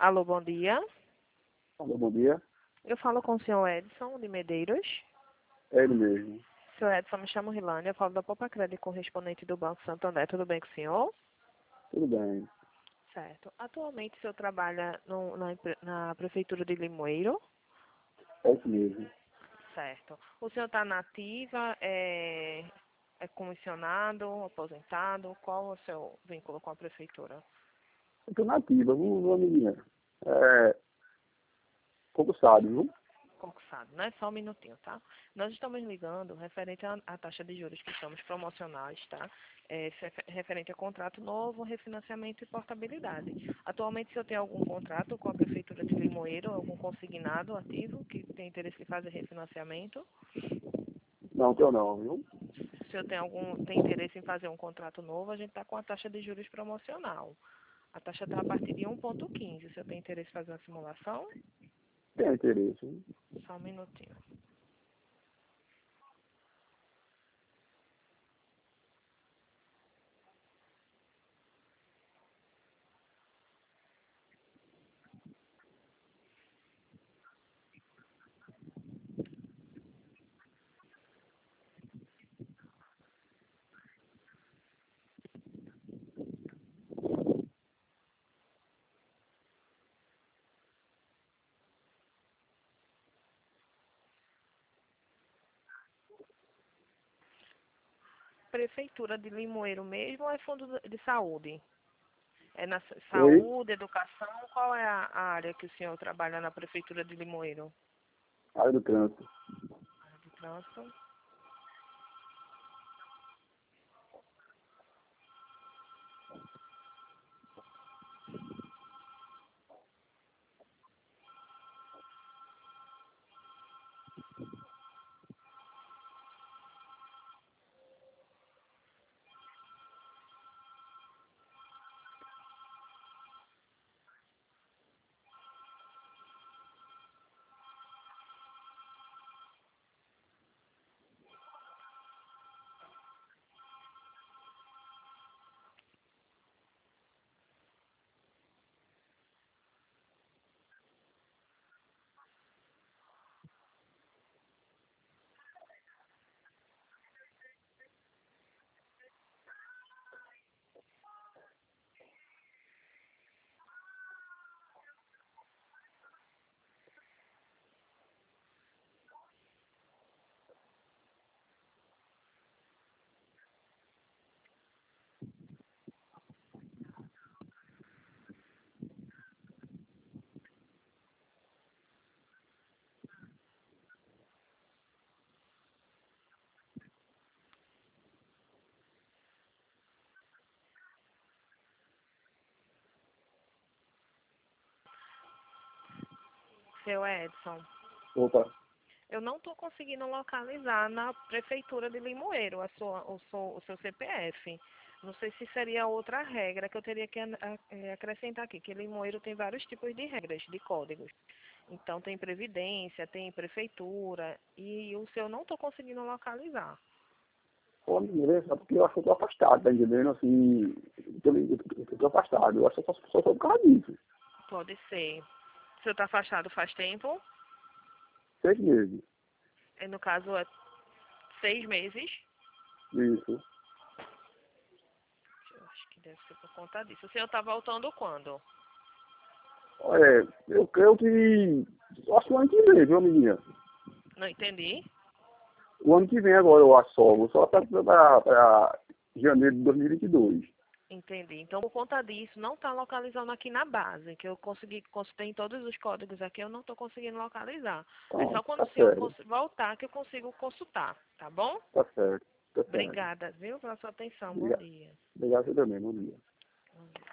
Alô, bom dia. Alô, bom dia. Eu falo com o senhor Edson de Medeiros. É ele mesmo. Senhor Edson, me chamo Rilane, eu falo da Poupa Crédito, correspondente do Banco Santander. Tudo bem com o senhor? Tudo bem. Certo. Atualmente o senhor trabalha na Prefeitura de Limoeiro? É isso mesmo. Certo. O senhor está na ativa, é comissionado, aposentado? Qual é o seu vínculo com a Prefeitura? Eu estou nativa, viu, amiguinha? É, concursado, viu? Concursado, né? Só um minutinho, tá? Nós estamos ligando referente à taxa de juros que estamos promocionais, tá? Referente a contrato novo, refinanciamento e portabilidade. Atualmente, o senhor tem algum contrato com a Prefeitura de Limoeiro, algum consignado ativo que tem interesse em fazer refinanciamento? Não, tenho não, viu? Se o senhor tem interesse em fazer um contrato novo, a gente está com a taxa de juros promocional. A taxa está a partir de 1,15. O senhor tem interesse em fazer uma simulação? Tenho interesse, viu? Só um minutinho. Prefeitura de Limoeiro mesmo ou é fundo de saúde? É na Oi? saúde, educação? Qual é a área que o senhor trabalha na Prefeitura de Limoeiro? Área do trânsito. Área de trânsito. Seu Edson, Opa. eu não estou conseguindo localizar na Prefeitura de Limoeiro o seu CPF. Não sei se seria outra regra que eu teria que acrescentar aqui, que Limoeiro tem vários tipos de regras, de códigos. Então tem Previdência, tem Prefeitura, e o seu eu não estou conseguindo localizar. Pô, amiguinha, só porque eu acho que eu tô afastado, tá entendendo? Assim, eu tô afastado. Eu acho que só por causa disso. Pode ser. O senhor está afastado faz tempo? 6 meses. No caso, é 6 meses. Isso. Eu acho que deve ser por conta disso. O senhor está voltando quando? Olha, eu creio que... Acho que o ano que vem, viu, amiguinha? Não entendi. O ano que vem agora eu assomo, só para janeiro de 2022. Entendi. Então, por conta disso, não está localizando aqui na base, que eu consultei em todos os códigos aqui, eu não estou conseguindo localizar. É Então, só quando tá o senhor sério. voltar que eu consigo consultar, tá bom? Tá certo. Tá certo. Obrigada, viu, pela sua atenção. Bom Obrigado. dia. Obrigado você também, bom dia. Bom dia.